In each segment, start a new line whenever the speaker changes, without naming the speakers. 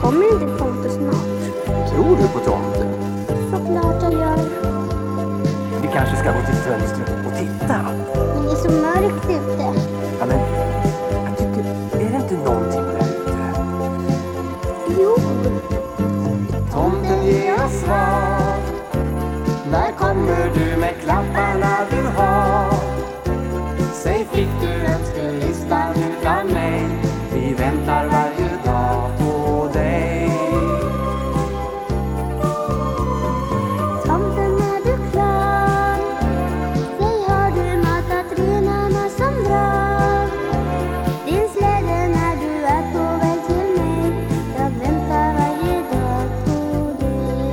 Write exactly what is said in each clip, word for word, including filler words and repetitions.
Kommer inte tomten snart?
Tror du på tomten?
Såklart jag gör.
Vi kanske ska gå till fönstret och titta.
Men det är så mörkt ute.
Ja, men jag tycker, är det inte någonting där ute?
Jo.
Tomten ger oss svar. När kommer du med klapparna du har? Säg, fick du önskelistan utan mig? Vi väntar varje dag på dig.
Tomten, är du klar? Säg, har du matat renarna som drar? Din släde när du är på väg till mig. Jag väntar varje dag på dig.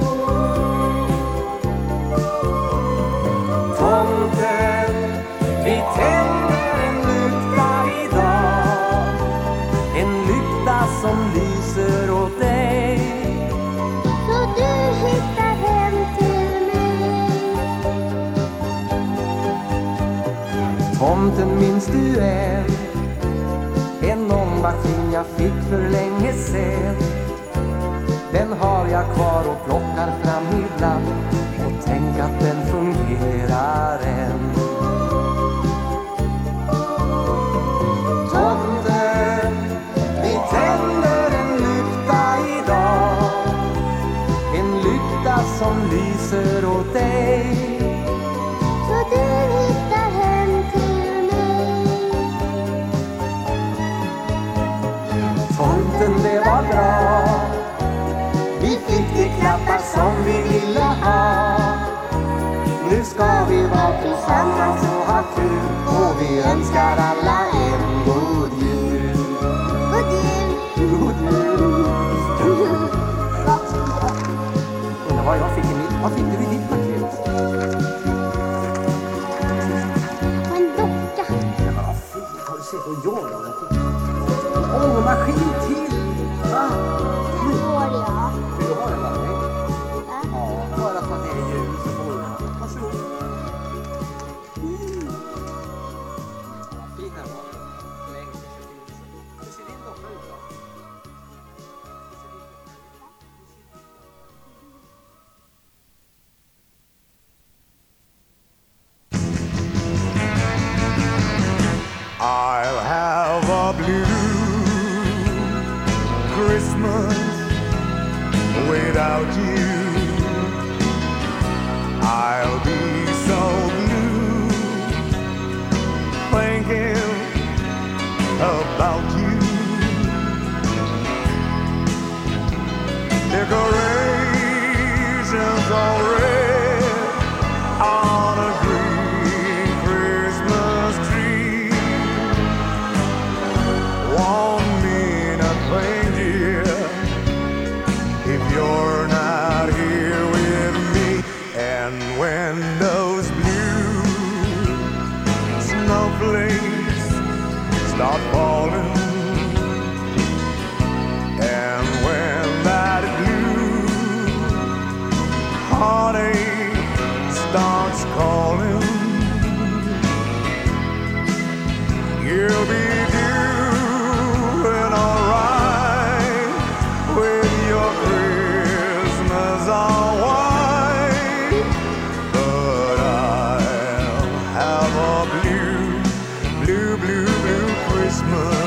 Tomten, vi tänder en lykta idag. En lykta som lyser åt dig.
Så du hittar hem till mig.
Tomten, minns du än en ångmaskin jag fick för länge sedan? Den har jag kvar och plockar fram ibland. Och tänk att den fungerar än. Tomten, vi tänder en lykta idag. En lykta som lyser åt dig.
Så du hittar hem till mig.
Tomten, det var bra. Vi fick de klappar som vi ville ha. Nu ska vi vara tillsammans och ha kul. Och vi önskar alla en god jul.
God jul.
God jul. Undrar vad jag fick i mitt. Vad fick du i ditt paket?
En docka.
Ja, vad fint. Har du sett vad jag har? Ångmaskin till. Va?
Den får jag.
Vill du ha den av mig?
Va?
Ja, bara för att det är jul så får du. Varsågod.
Mm.
Fin den var. Längst så finns. Hur ser din docka ut då?
I'll have a blue Christmas without you. I'll be so blue thinking about you. Decorations all red on a green Christmas tree. Won't mean a thing, dear, if you're not here with me. And when those blue snowflakes start falling, and when that blue heartache starts calling, you'll be doing alright with your Christmas all white. But I'll have a blue, blue, blue, blue Christmas.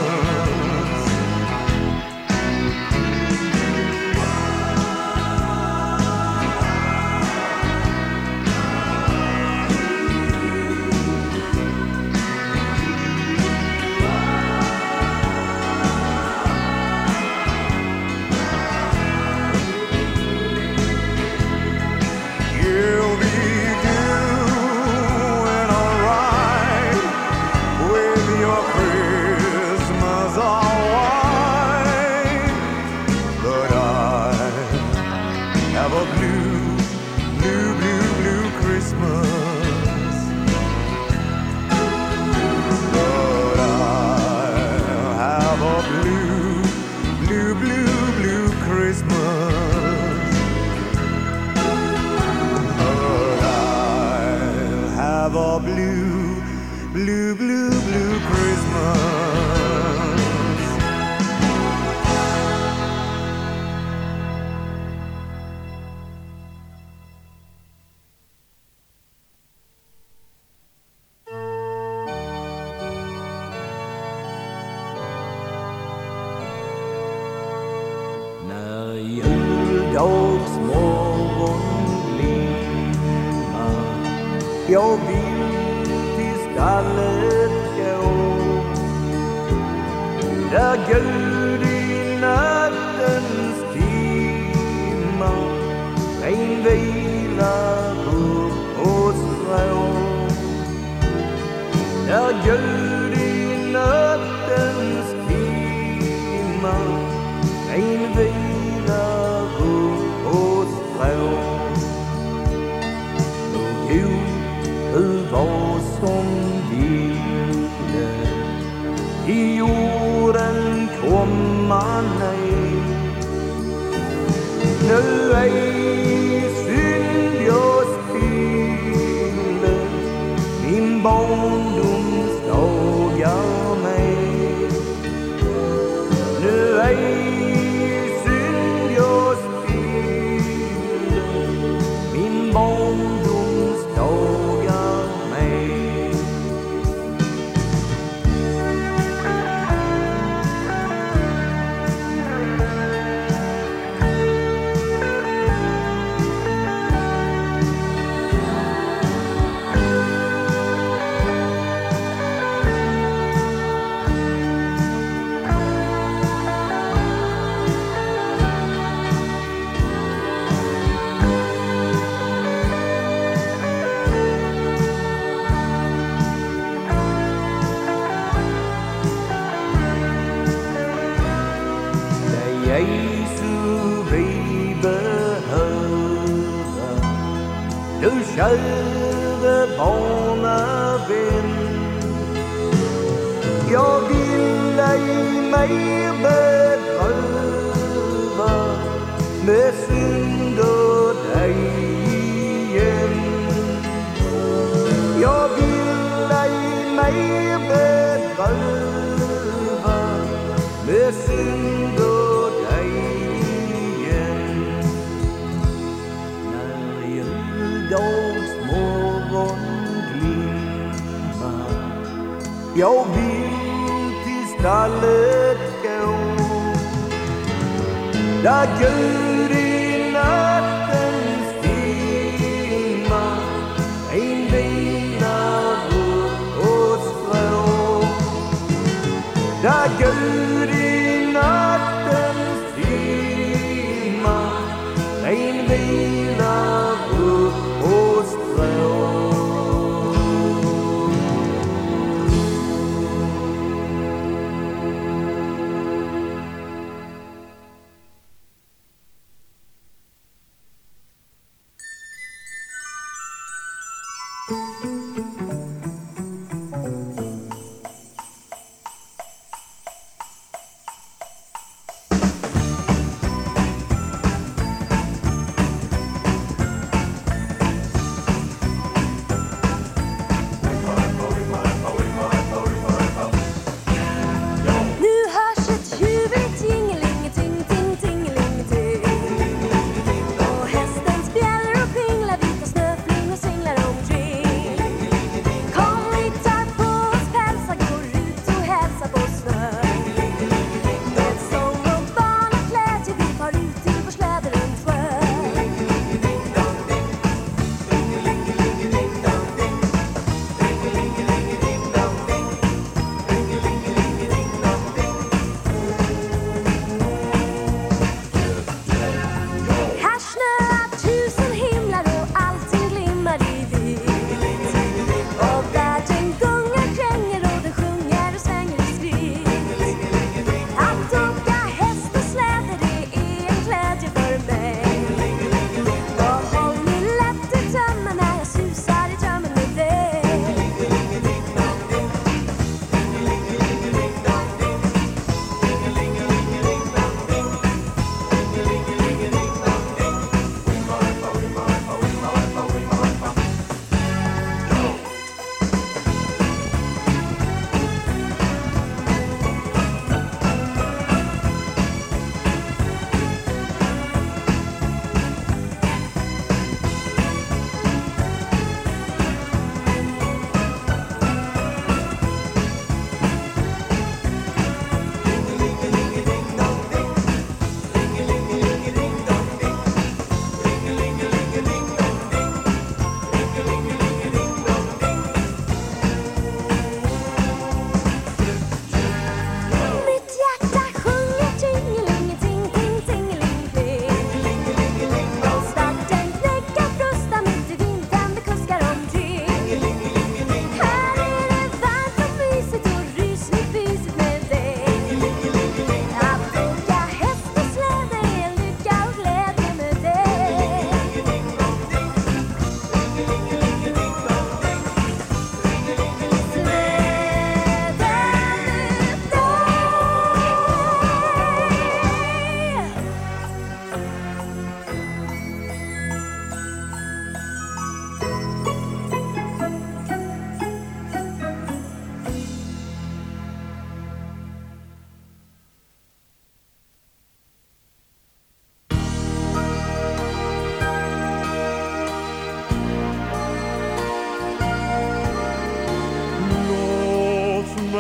You'll be doing alright with your Christmas all white. But I have a blue, blue, blue, blue Christmas. But I have a blue, blue, blue, blue Christmas. Have a blue, blue, blue, blue Christmas.
Jag vill till stallet gå, där Gud i nattens timma en vila upp och slå. Där Gud i nattens timma en vila upp och slå. Och Gud, hur var som ville i jorden komma ner. Nu är synd jag spille min barndoms dagar med. Nu är synd jag spille min barndoms dagar med. Jesus vi behöver, du käre barnavän. Jag vill ej mer bedröva med synd och dig igen. Jag vill ej mer bedröva med synd och dig igen. När juldagsmorgon glimmar, jag vill till stallet gå, där Gud i nattens timma en vila upp och slå. Där Gud i nattens timma en vila upp och slå.
Och hästen spjäller och pinglar, vita snöflingor singlar omkring.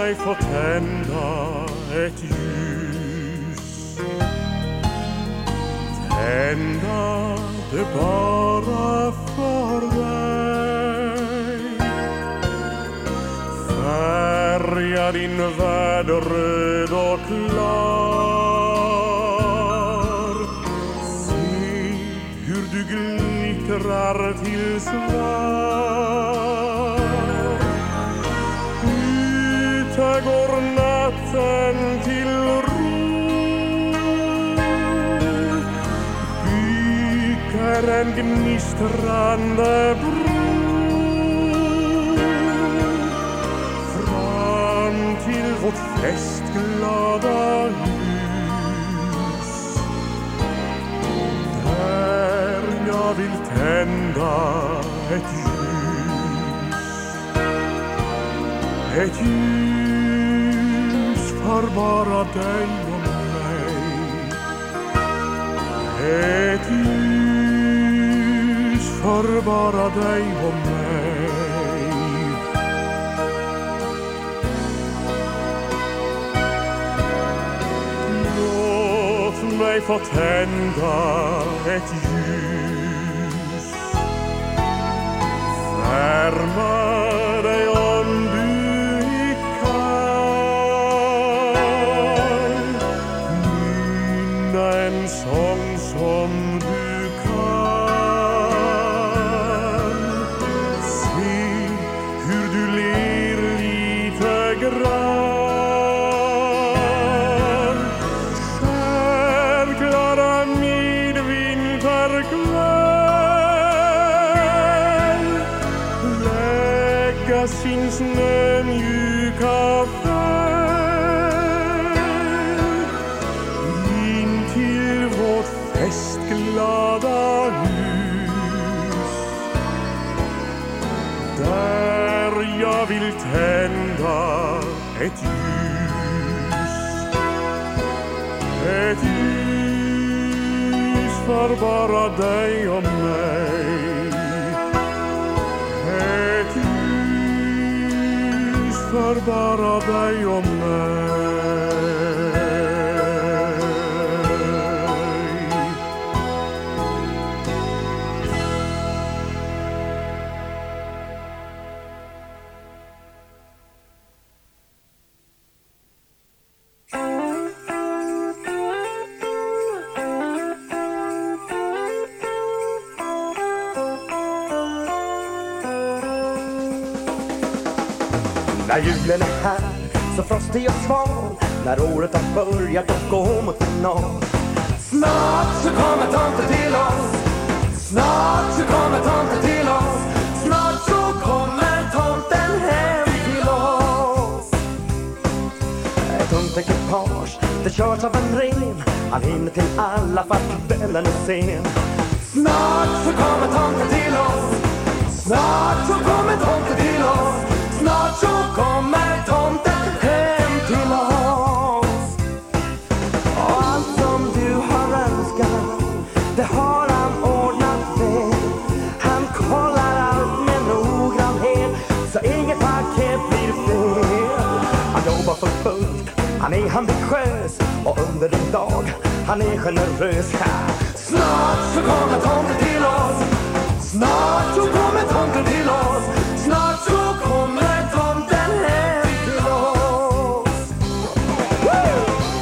mig få tända ett ljus. Tända det bara för dig. Färga din värld röd och klar. Se hur du glittrar till svart. Ute går natten till ro. Bygger en gnistrande bro. Fram till vårt festglada hus. Där jag vill tända ett ljus. Ett ljus för bara dig och mig. Ett ljus för bara dig och mig. Låt mig få tända ett ljus. Värma dig om du är kall. Nynna en sång som du kan. Se hur du ler lite grann. Stjärnklara midvinterkväll. Lägga sin snömjuka färg in till vårt festglada hus. Där jag vill tända ett ljus. Ett ljus för bara dig och mig. Ett ljus för bara dig och mig.
När julen är här, så frostig och sval. När året har börjat och går mot final. Snart så kommer tomten till oss. Snart så kommer tomten till oss. Snart så kommer tomten hem till oss. Ett tungt ekipage, det körs av en ren. Han hinner till alla för att kvällen är sen. Snart så kommer tomten till oss. Snart så kommer tomten till oss. Snart så kommer tomten hem till oss. Och allt som du har önskat, det har han ordnat väl. Han kollar allt med noggrannhet, så inget paket blir fel. Han jobbar för fullt, han är ambitiös. Och under en dag, han är generös. Snart så kommer tomten till oss. Snart så kommer tomten till oss. Snart så kommer tomten hem till oss. Woo!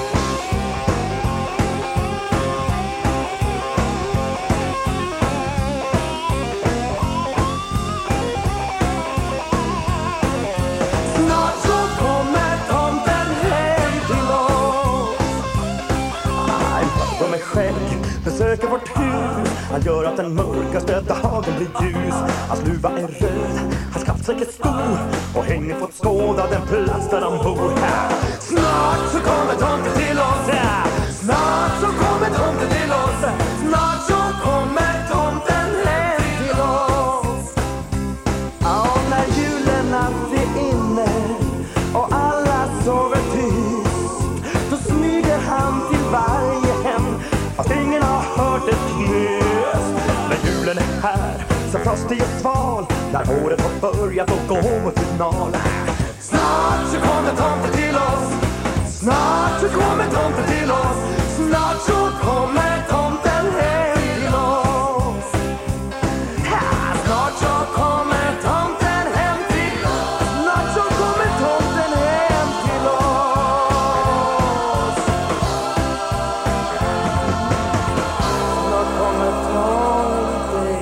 Snart så kommer tomten hem till oss. En pappa med skägg besöker vårt hus. Han gör att den mörkaste dagen blir ljus. Hans luva är röd, hans kappsäck är stor. Och hänger på att skåda den plats där han bor. Snart så kommer tomten till oss. Snart så kommer tomten till oss. Snart så kommer tomten hem till oss. Ja, när julen är inne och alla sover tyst, då smyger han till varje hem, fast ingen har hört ett knös. När julen är här, så frostig och sval. När året har börjat och går mot final. Snart så kommer tomten till oss. Snart så kommer tomten till oss. Snart så kommer tomten hem till oss. Ja, snart så kommer tomten hem till oss. Snart så kommer tomten hem till oss. Snart kommer tomten.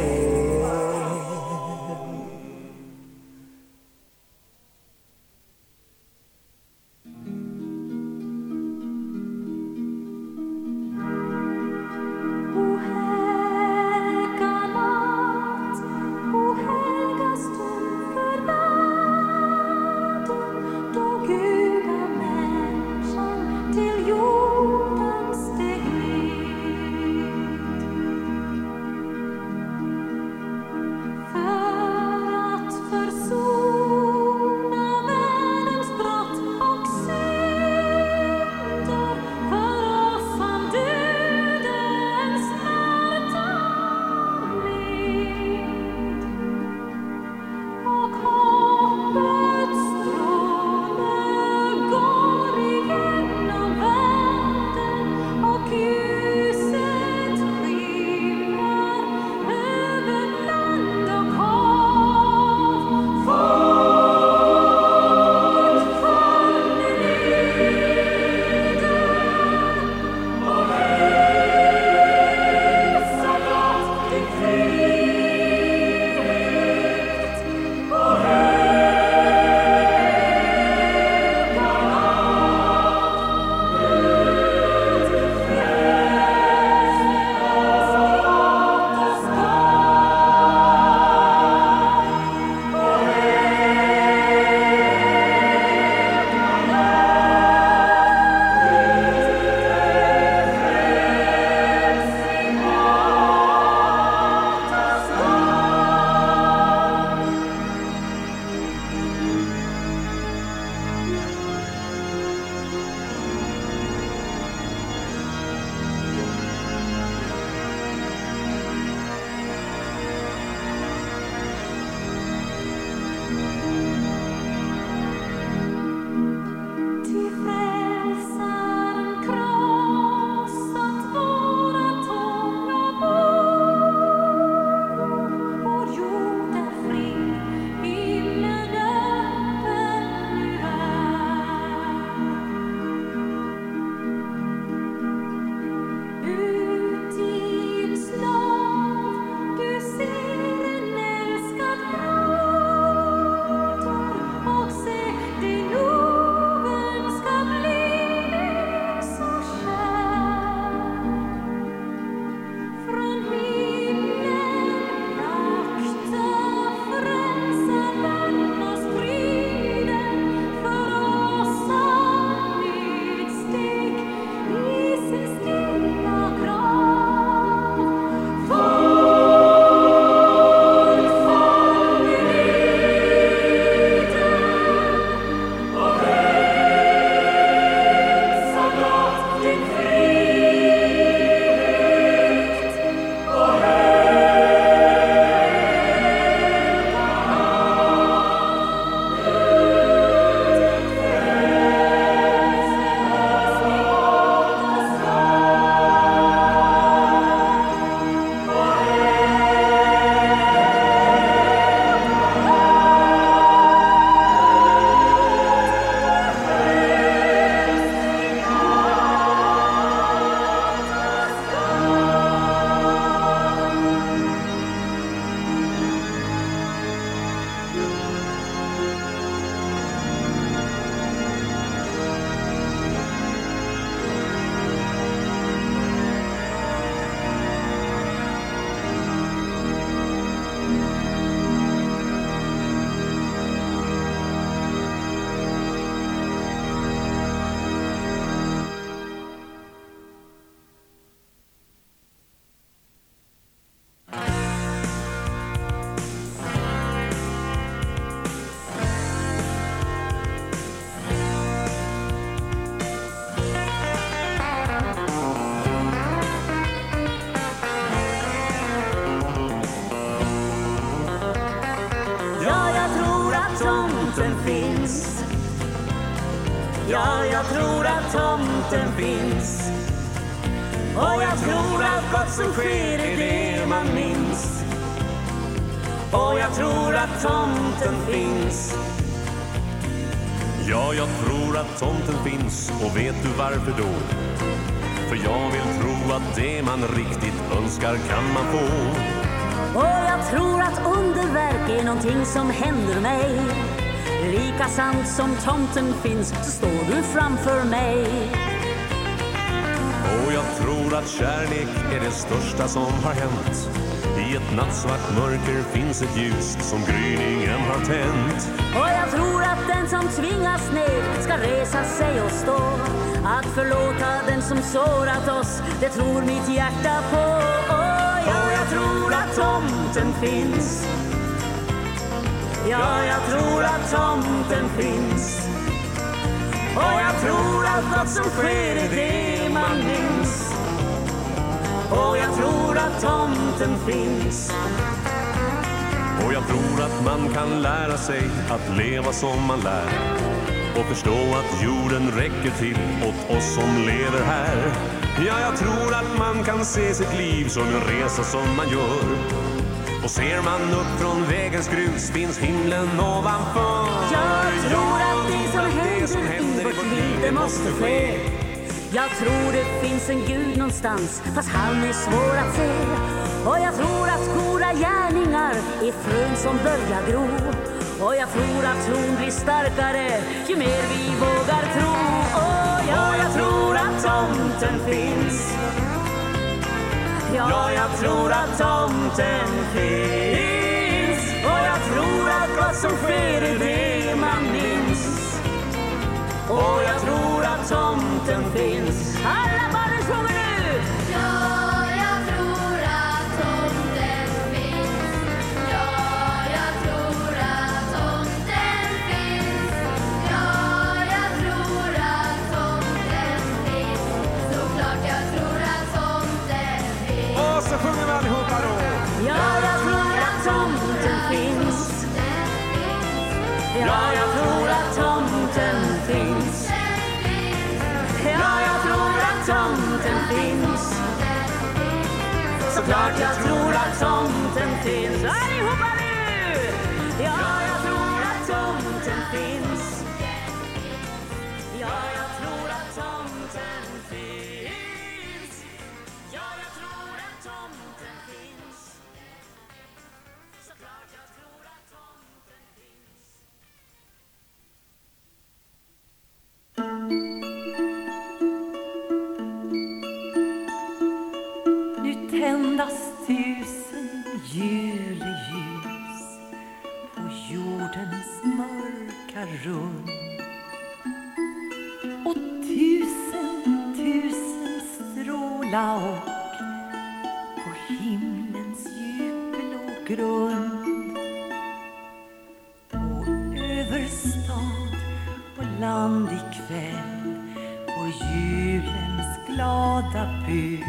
Ja, jag tror att tomten finns. Och jag tror att vad som sker är det man minns. Och jag tror att tomten finns.
Ja, jag tror att tomten finns. Och vet du varför då? För jag vill tro att det man riktigt önskar kan man få.
Och jag tror att underverk är någonting som händer mig. Lika sant som tomten finns så står du framför mig.
Och jag tror att kärlek är det största som har hänt. I ett nattsvart mörker finns ett ljus som gryningen har tänt.
Och jag tror att den som tvingas ner ska resa sig och stå. Att förlåta den som sårat oss, det tror mitt hjärta på. Och ja, jag tror att tomten finns. Ja, jag tror att tomten finns. Och jag tror att vad som sker är det man minns. Och jag tror att tomten finns.
Och jag tror att man kan lära sig att leva som man lär. Och förstå att jorden räcker till åt oss som lever här. Ja, jag tror att man kan se sitt liv som en resa som man gör. Och ser man upp från vägens grus finns himlen ovanför.
Jag tror att det som händer, det som händer i vårt liv, det måste ske. Jag tror det finns en Gud någonstans, fast han är svår att se. Och jag tror att goda gärningar är frön som börjar gro. Och jag tror att tron blir starkare ju mer vi vågar tro. Och ja, jag tror att tomten finns. Ja, jag tror att tomten finns. Och jag tror att vad som sker är det man minns. Och jag tror att tomten finns. Alla barnen sjunger nu!
Ja, jag tror att tomten finns. Ja, jag tror att tomten finns. Ja, jag tror att tomten finns. Såklart jag tror att tomten finns.
Och så sjunger vi allihopa då.
Ja, jag tror att tomten finns. Ja, jag tror att tomten finns. Ja, jag tror att tomten finns. Såklart jag tror att tomten finns. Allihopa nu! Ja, jag tror att tomten finns. Ja, jag tror att tomten finns. Ja, jag tror att tomten finns. Såklart jag tror att tomten finns.
Nu tändas tusen juleljus på jordens mörka rum. Och tusen, tusen stråla och på himlens djupblå grund. Och över stad och land ikväll på julens glada bud.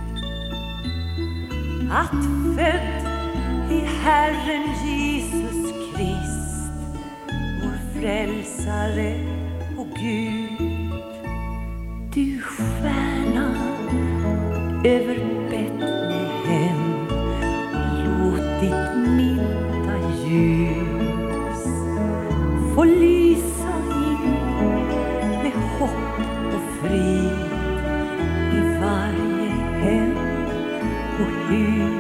Att född är Herren Jesus Krist, vår frälsare och Gud. Du stjärna över Betlehem, låt ditt milda ljus få lysa in med hopp och frid i varje hem och hus.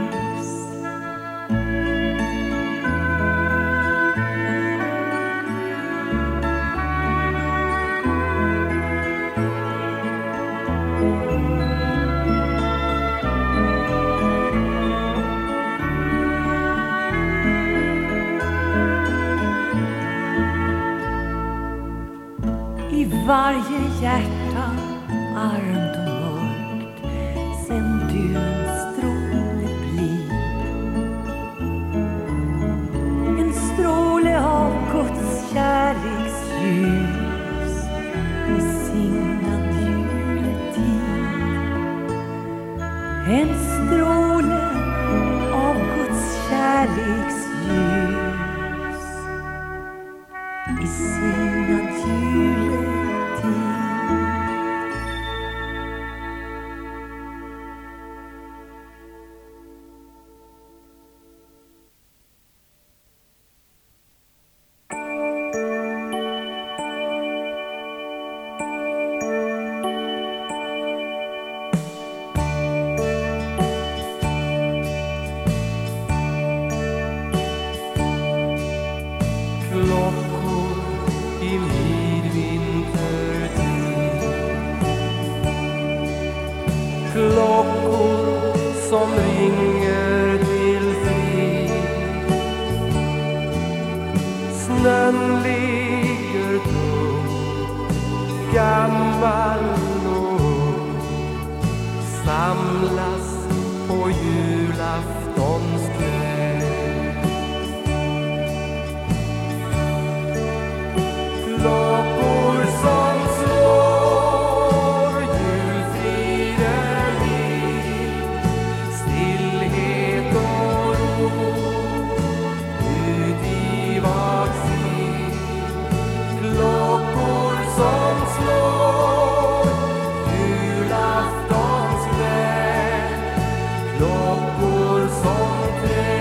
I varje hjärta armt och mörkt sänd du en stråle blid. En stråle av Guds kärleksljus i signad juletid. En stråle av Guds kärleksljus i signad juletid.
Snön ligger tung, gammal och ung, samlas på julaftonskväll. Klockor som slår julfriden vid, stillhet och ro ut i vart sitt. Klockor som slår julaftonskväll, klockor som trä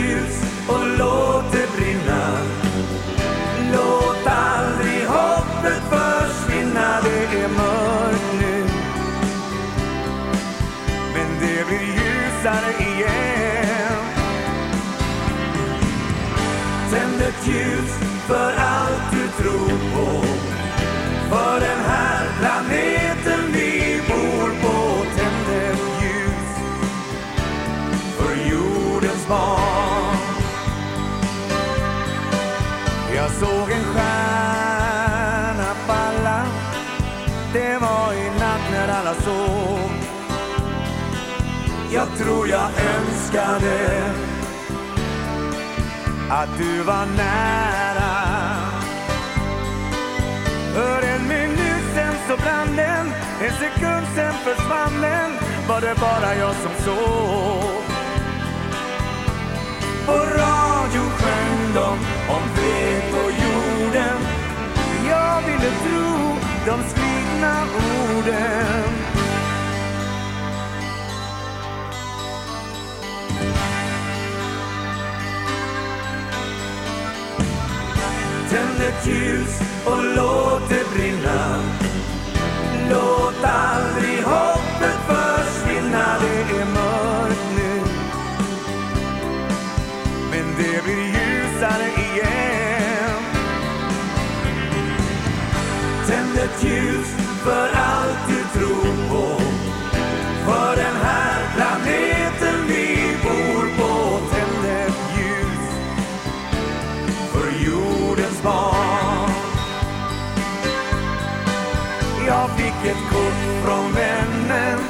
ljus och låt det brinna. Låt aldrig hoppet försvinna. Det är mörkt nu, men det blir ljusare igen. Tänd ett ljus för allt du tror på, för den här planeten vi bor på. Tänd ett ljus för jordens barn. Jag såg en stjärna falla, det var i natt när alla sov. Jag tror jag önskade att du var nära. För en minut sen så brann den, en sekund sen försvann den. Var det bara jag som såg? På radio sjöng de om fred på jorden. Jag ville tro de skrivna orden. Tänd ett ljus och låt det brinna. Låt aldrig hoppet försvinna. Det är mörkt nu, men det blir ljusare igen. Tänd ett ljus för allt du tror på, för den här planeten vi bor på. Tänd ett ljus för jordens barn. Jag fick ett kort från vännen,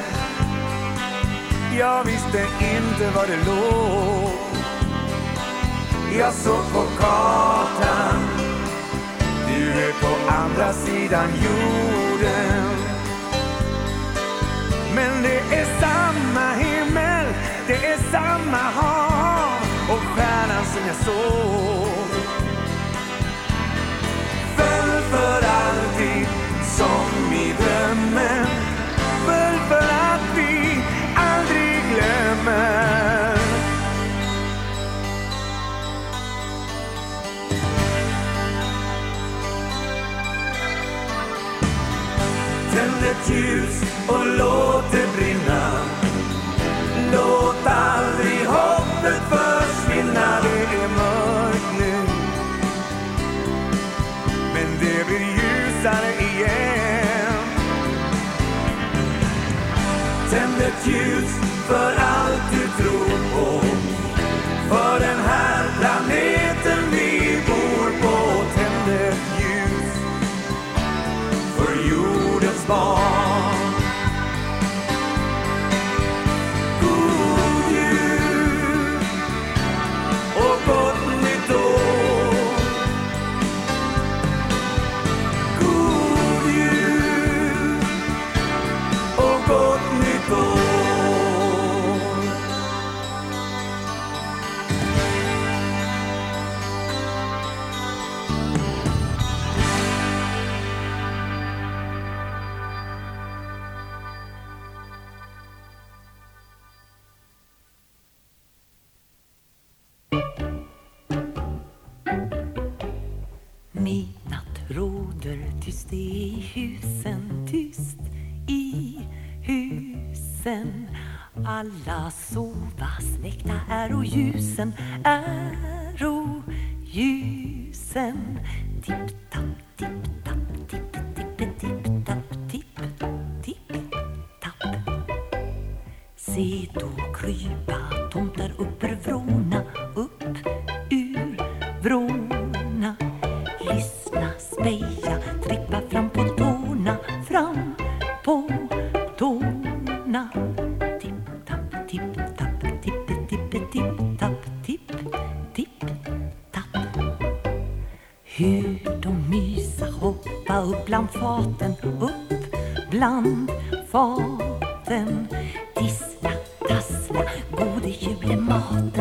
jag visste inte var det låg. Jag såg på kartan, du är på andra sidan jorden. Men det är samma himmel, det är samma hav och stjärnan som jag såg föll för alltid som i drömmen. Föll för att vi aldrig glömmer. Tänd ett ljus och låt det brinna. Låt aldrig hoppet försvinna. Det är mörkt nu, men det blir ljusare igen. Tänd ett ljus för allt du tror på, för den här planeten vi bor på. Tänd ett ljus för jordens barn. God jul och gott nytt år. God jul och gott nytt år.
Midnatt råder tyst i husen, tyst i husen. Alla sova, släckta är och ljusen är och ljusen. Tipp-tapp, tipp-tapp, tipp-tipp, tipp-tapp, tipp, tipp-tapp. Se då krypa tomtar upp ur vråna, upp ur vråna. Lyssna, speja, trippa fram på tårna, fram på tårna. Tipp-tapp, tipp-tapp, tipp-tipp-tipp-tapp, tipp-tipp-tapp. Hur de mysa, hoppa upp bland faten, upp bland faten. Tissla, tassla, gode julematen,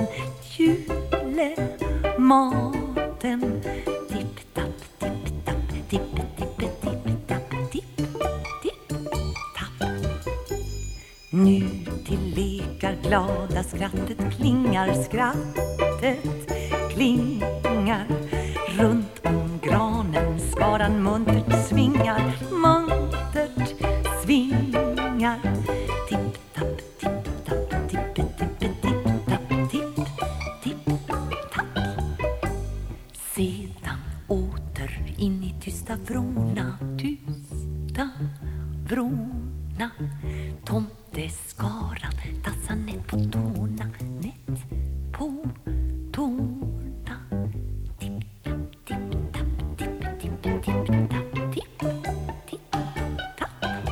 julematen. Tipp-tapp, tipp-tapp, tipp-tipp-tipp-tapp, tipp-tipp-tapp. Nu till lekar glada skrattet klingar skratt. slottet klingar. Runt om granen skaran muntert svingar, muntert svingar. Tipp-tapp, tipp-tapp, tipp-tipp-tipp-tapp, tipp-tipp-tapp. Sedan åter in i tysta vrona, tysta vrona. Tomteskaran tassar nätt på tårna, nätt på tårna. Tipp-tapp, tipp-tapp, tipp-tipp-tipp-tapp, tipp-tipp-tapp.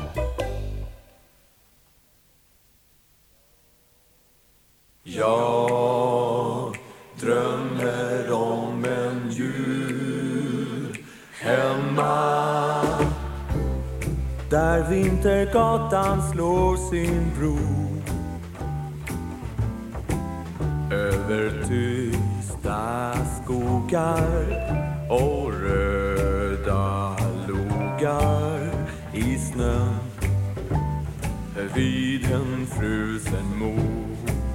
Jag drömmer om en jul hemma där Vintergatan slår sin bro över tysta skogar och röda logar i snön vid en frusen mor.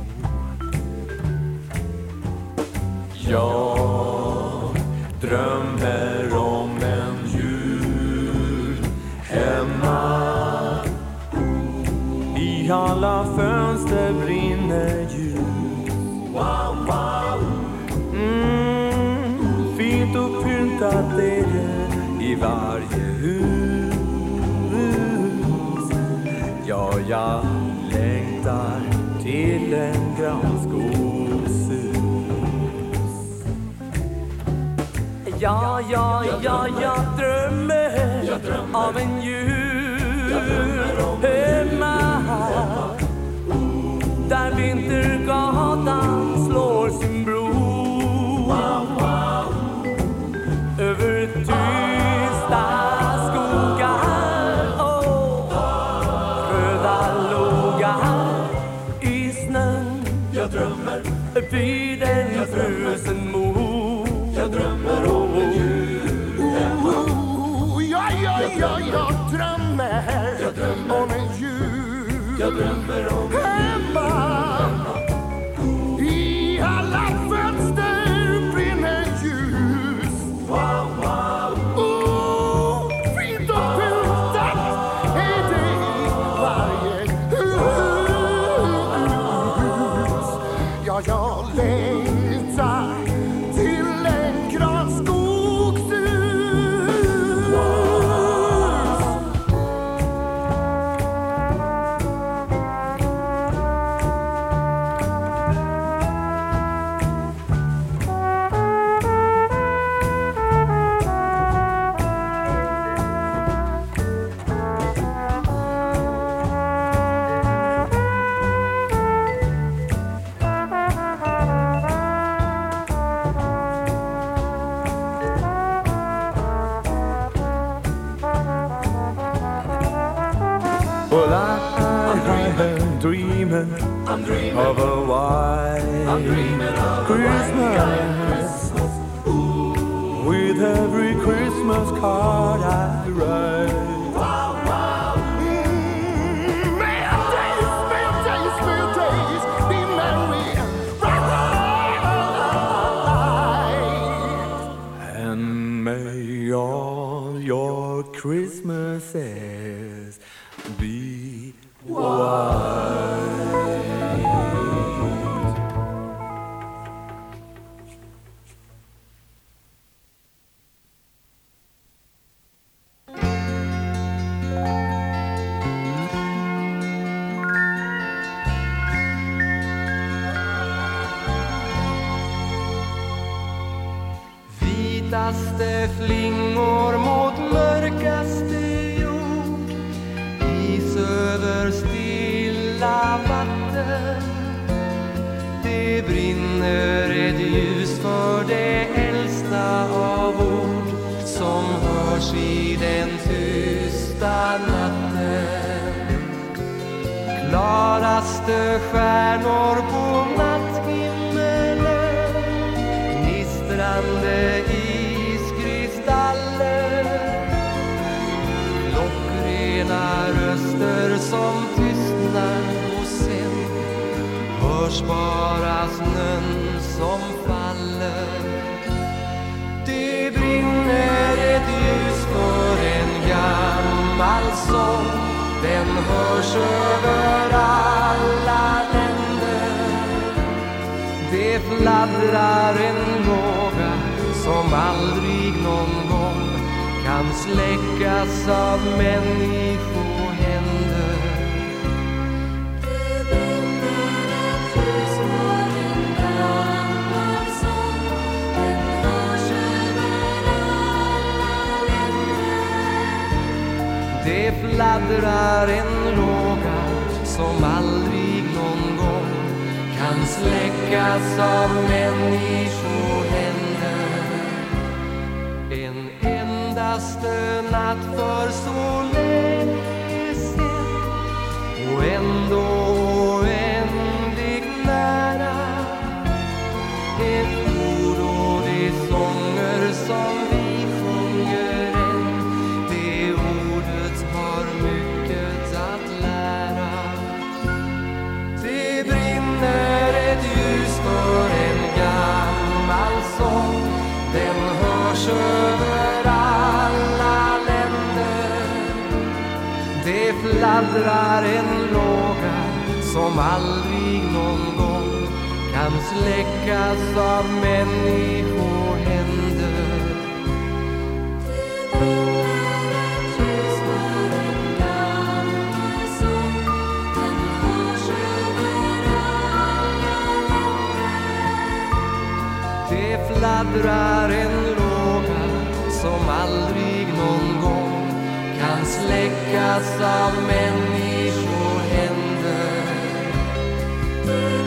Jag drömmer om en jul hemma. I alla fönster brinner ljus. Mm, fint och pyntat är det i varje hus. Ja, jag längtar till en granskogshus. Ja, ja, ja, jag drömmer, jag drömmer av en jul hemma, där Vintergatan slår sin bro över tysta skogar och röda logar i snön. Jag drömmer vid en frusen mor. Jag drömmer om en jul hemma. Ja, ja, ja, jag drömmer, jag drömmer om en jul. Jag drömmer om hemma. I alla fönster brinner ljus. Wow, wow. Oh, fint och pyntat är det i varje hus. Ja, jag längtar till en granskogshus. Well, I'm dreaming, I'm dreaming of a white I'm dreaming of Christmas, Christmas. With every Christmas card I write. Wow, wow. Mm, merry days, merry days, merry days, be merry and bright. And may all your Christmases be white.
Vitaste flingor mot mörkaste jord, is över stilla vatten. Det brinner ett ljus för det äldsta av ord som hörs i den tysta natten. Klaraste stjärnor på natthimmelen, gnistrande iskristaller. Klockrena röster som tystnar och sen hörs bara snön som den hörs över alla länder. Det fladdrar en låga som aldrig någon gång kan släckas av människohänder.
Det brinner ett ljus på en gammal sång, den hörs över alla länder.
Det fladdrar en låga som aldrig någon gång kan släckas av människohänder. En endaste natt för så länge sen och ändå oändligt nära. Ett ord och de sånger som vi sjunger än, det ordet har mycket att lära. Det brinner ett ljus för en gammal sång, den hörs över alla länder. Det fladdrar en låga som aldrig någon gång kan släckas av människohänder.
Det brinner ett ljus för en gammal sång, den hörs över alla länder.
Det fladdrar en låga som aldrig någon gång kan släckas av människohänder.